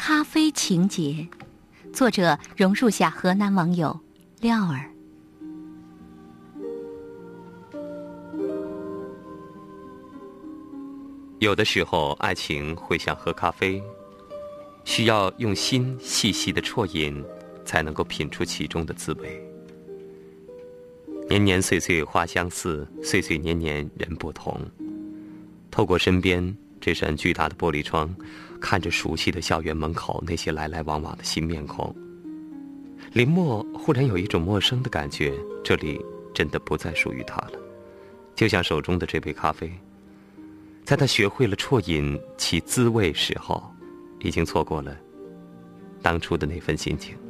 咖啡情节，作者榕树下河南网友廖儿。 有的时候，爱情会像喝咖啡，需要用心细细的啜饮，才能够品出其中的滋味。年年岁岁花相似，岁岁年年人不同。透过身边这扇巨大的玻璃窗，看着熟悉的校园门口那些来来往往的新面孔，林默忽然有一种陌生的感觉，这里真的不再属于他了。就像手中的这杯咖啡，在他学会了啜饮其滋味时候，已经错过了当初的那份心情。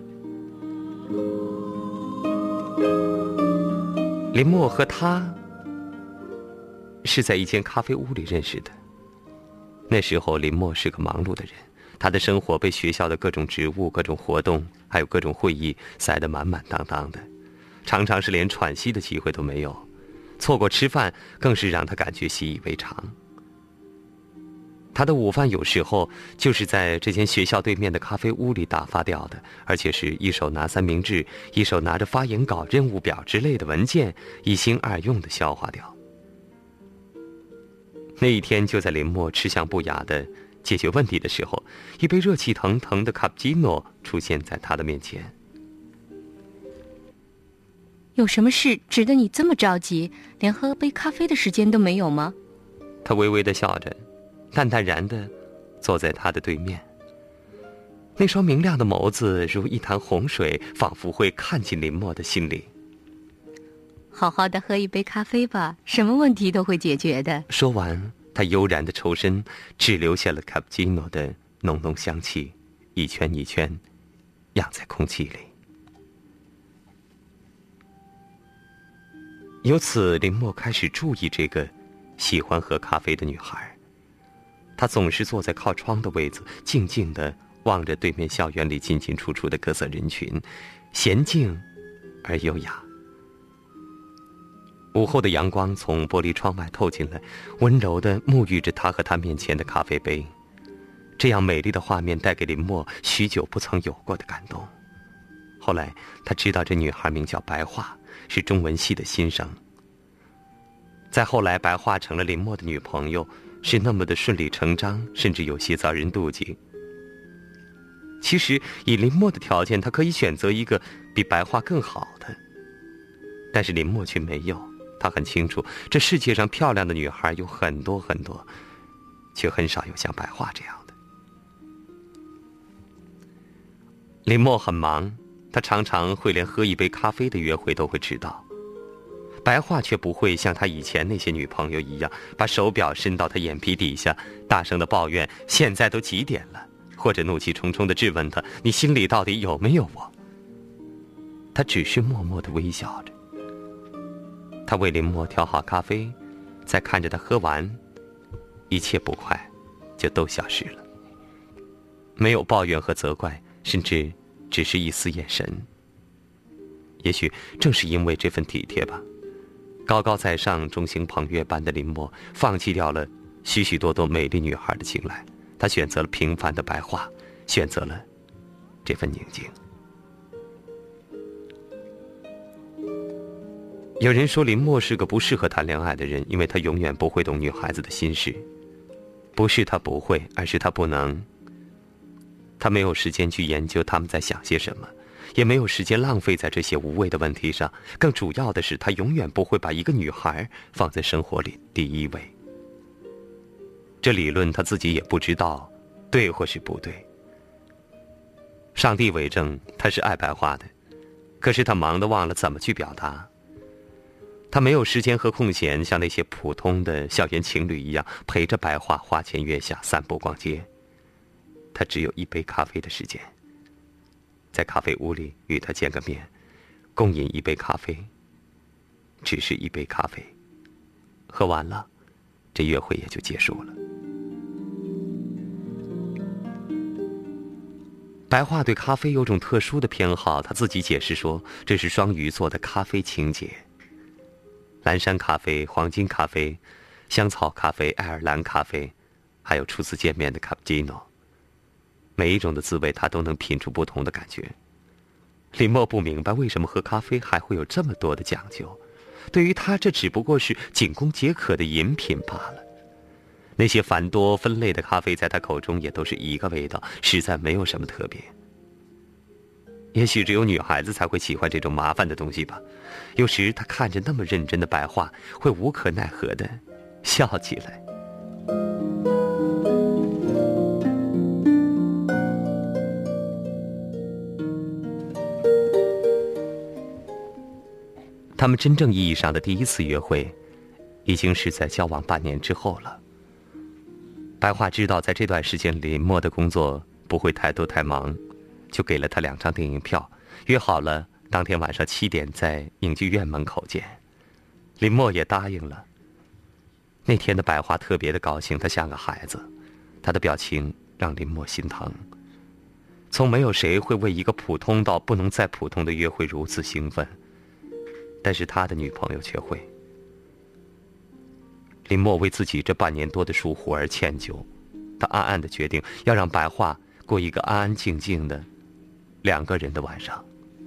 林默和他是在一间咖啡屋里认识的。那时候林默是个忙碌的人，他的生活被学校的各种职务、各种活动还有各种会议塞得满满当当的，常是连喘息的机会都没有，错过吃饭更是让他感觉习以为常。他的午饭有时候就是在这间学校对面的咖啡屋里打发掉的，而且是一手拿三明治，一手拿着发言稿、任务表之类的文件，一心二用地消化掉。那一天，就在林默吃相不雅地解决问题的时候，一杯热气腾腾的卡布奇诺出现在他的面前。 有什么事值得你这么着急，连喝杯咖啡的时间都没有吗？ 他微微地笑着，淡淡然地坐在他的对面，那双明亮的眸子如一潭洪水，仿佛会看进林默的心里。 好好的喝一杯咖啡吧，什么问题都会解决的。 说完，他悠然的抽身，只留下了卡布奇诺的浓浓香气，一圈一圈漾在空气里。由此，林默开始注意这个喜欢喝咖啡的女孩。她总是坐在靠窗的位子，静静地望着对面校园里进进出出的各色人群，娴静而优雅。午后的阳光从玻璃窗外透进来，温柔地沐浴着他和他面前的咖啡杯。这样美丽的画面带给林默许久不曾有过的感动。后来他知道这女孩名叫白桦，是中文系的新生。再后来，白桦成了林默的女朋友，是那么的顺理成章，甚至有些遭人妒忌。其实以林默的条件，他可以选择一个比白桦更好的，但是林默却没有。他很清楚，这世界上漂亮的女孩有很多很多，却很少有像白桦这样的。林默很忙，他常常会连喝一杯咖啡的约会都会迟到。白桦却不会像他以前那些女朋友一样，把手表伸到他眼皮底下，大声地抱怨现在都几点了，或者怒气冲冲地质问他，你心里到底有没有我？他只是默默地微笑着。他为林默调好咖啡，再看着他喝完，一切不快就都消失了，没有抱怨和责怪，甚至只是一丝眼神。也许正是因为这份体贴吧，高高在上、众星捧月般的林默放弃掉了许许多多美丽女孩的青睐，他选择了平凡的白桦，选择了这份宁静。有人说林默是个不适合谈恋爱的人，因为他永远不会懂女孩子的心事。不是他不会，而是他不能。他没有时间去研究他们在想些什么，也没有时间浪费在这些无谓的问题上。更主要的是，他永远不会把一个女孩放在生活里第一位。这理论他自己也不知道对或是不对。上帝为证，他是爱白桦的，可是他忙得忘了怎么去表达。他没有时间和空闲像那些普通的校园情侣一样陪着白桦花前月下散步逛街。他只有一杯咖啡的时间，在咖啡屋里与他见个面，共饮一杯咖啡，只是一杯咖啡，喝完了，这约会也就结束了。白桦对咖啡有种特殊的偏好，他自己解释说，这是双鱼座的咖啡情节。蓝山咖啡、黄金咖啡、香草咖啡、爱尔兰咖啡，还有初次见面的卡布奇诺。 每一种的滋味他都能品出不同的感觉。林默不明白为什么喝咖啡还会有这么多的讲究，对于他这只不过是仅供解渴的饮品罢了。那些繁多分类的咖啡在他口中也都是一个味道，实在没有什么特别。也许只有女孩子才会喜欢这种麻烦的东西吧。有时他看着那么认真的白桦，会无可奈何地笑起来。他们真正意义上的第一次约会，已经是在交往半年之后了。白桦知道在这段时间林默的工作不会太多太忙，就给了他2张电影票，约好了当天晚上7点在影剧院门口见。林默也答应了。那天的白桦特别的高兴，他像个孩子，他的表情让林默心疼。从没有谁会为一个普通到不能再普通的约会如此兴奋，但是他的女朋友却会。林默为自己这半年多的疏忽而歉疚，他暗暗地决定要让白桦过一个安安静静的2个人的晚上。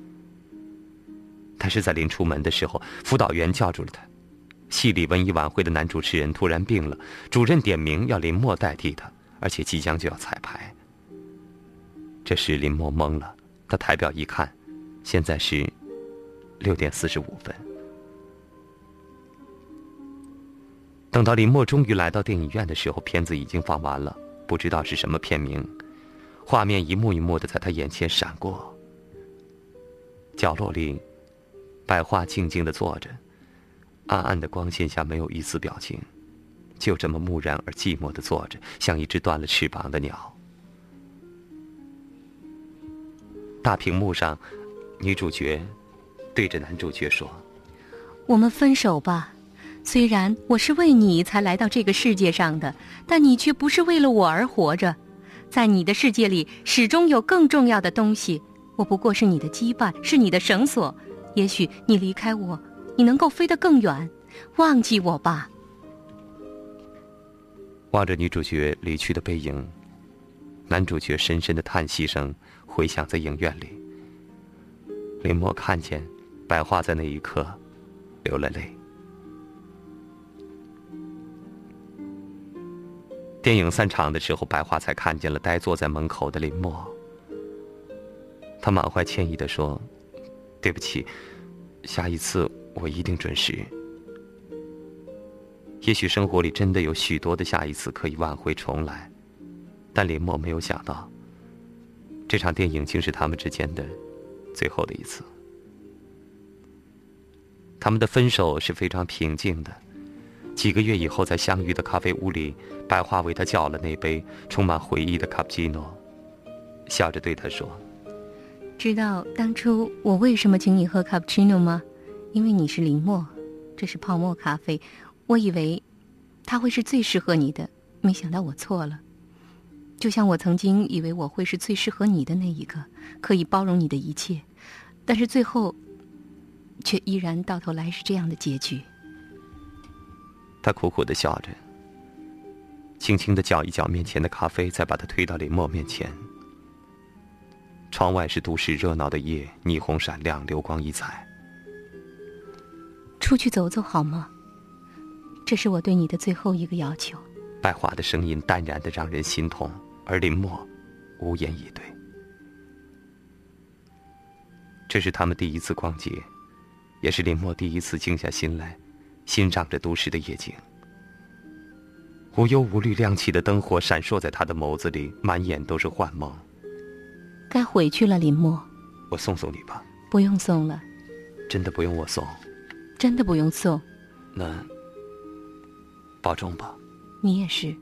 但是在临出门的时候，辅导员叫住了他。戏里文艺晚会的男主持人突然病了，主任点名要林默代替他，而且即将就要彩排。这时林默懵了，他抬表一看，现在是6点45分。等到林默终于来到电影院的时候，片子已经放完了，不知道是什么片名，画面一幕一幕的在他眼前闪过。角落里，白桦静静地坐着，暗暗的光线下没有一丝表情，就这么木然而寂寞地坐着，像一只断了翅膀的鸟。大屏幕上，女主角对着男主角说：“ 我们分手吧。虽然我是为你才来到这个世界上的，但你却不是为了我而活着。在你的世界里，始终有更重要的东西。我不过是你的羁绊，是你的绳索。也许你离开我，你能够飞得更远。忘记我吧。” 望着女主角离去的背影，男主角深深的叹息声回响在影院里。林默看见白桦在那一刻流了泪。电影散场的时候，白桦才看见了呆坐在门口的林默。他满怀歉意地说：“对不起，下一次我一定准时。”也许生活里真的有许多的下一次可以挽回重来，但林默没有想到，这场电影竟是他们之间的最后的一次。他们的分手是非常平静的。几个月以后，在相遇的咖啡屋里，白桦为他叫了那杯充满回忆的卡布奇诺，笑着对他说：“ 知道当初我为什么请你喝卡布奇诺吗？因为你是林默，这是泡沫咖啡。我以为它会是最适合你的，没想到我错了。就像我曾经以为我会是最适合你的那一个，可以包容你的一切，但是最后却依然到头来是这样的结局。” 他苦苦地笑着，轻轻地搅一搅面前的咖啡，再把它推到林默面前。窗外是都市热闹的夜，霓虹闪亮，流光溢彩。 出去走走好吗？这是我对你的最后一个要求。 白桦的声音淡然得让人心痛，而林默无言以对。这是他们第一次逛街，也是林默第一次静下心来欣赏着都市的夜景。无忧无虑亮起的灯火闪烁在他的眸子里，满眼都是幻梦。 该回去了，林默。 我送送你吧。 不用送了。 真的不用我送？ 真的不用送。 那保重吧。 你也是。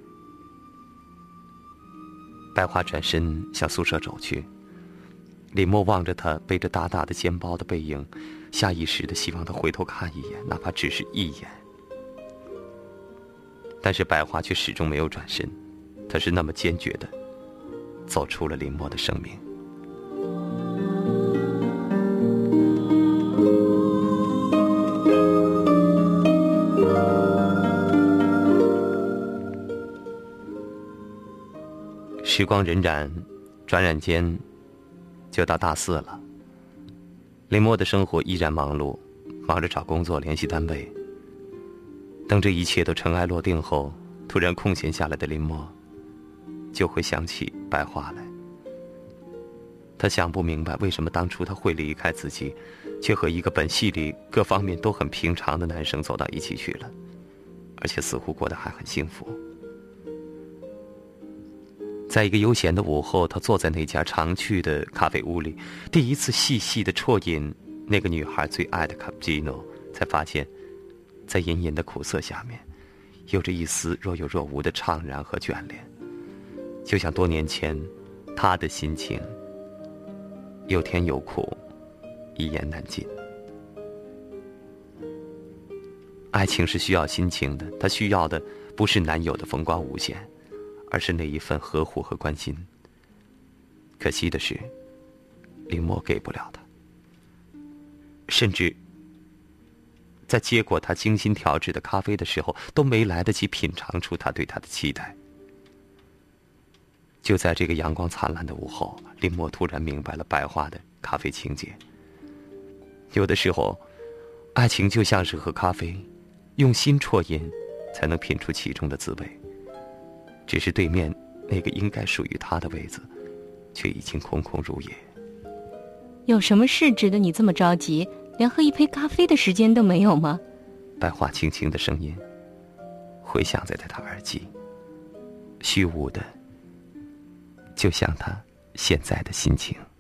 白桦转身向宿舍走去，林默望着他背着大大的肩包的背影，下意识地希望他回头看一眼，哪怕只是一眼。但是白桦却始终没有转身，他是那么坚决地走出了林默的生命。 时光荏苒，转眼间就到大4了。林默的生活依然忙碌，忙着找工作，联系单位。等这一切都尘埃落定后，突然空闲下来的林默就会想起白桦来。他想不明白为什么当初他会离开自己，却和一个本戏里各方面都很平常的男生走到一起去了，而且似乎过得还很幸福。在一个悠闲的午后，他坐在那家常去的咖啡屋里，第一次细细的啜饮那个女孩最爱的卡布奇诺，才发现在隐隐的苦涩下面有着一丝若有若无的怅然和眷恋，就像多年前他的心情，有甜有苦，一言难尽。爱情是需要心情的，他需要的不是男友的风光无限，而是那一份呵护和关心。可惜的是，林默给不了他，甚至在接过他精心调制的咖啡的时候，都没来得及品尝出他对他的期待。就在这个阳光灿烂的午后，林默突然明白了白桦的咖啡情节。有的时候，爱情就像是喝咖啡，用心啜饮，才能品出其中的滋味。只是对面那个应该属于他的位子，却已经空空如也。 有什么事值得你这么着急？连喝一杯咖啡的时间都没有吗？ 白桦轻轻的声音回响在他耳际，虚无的，就像他现在的心情。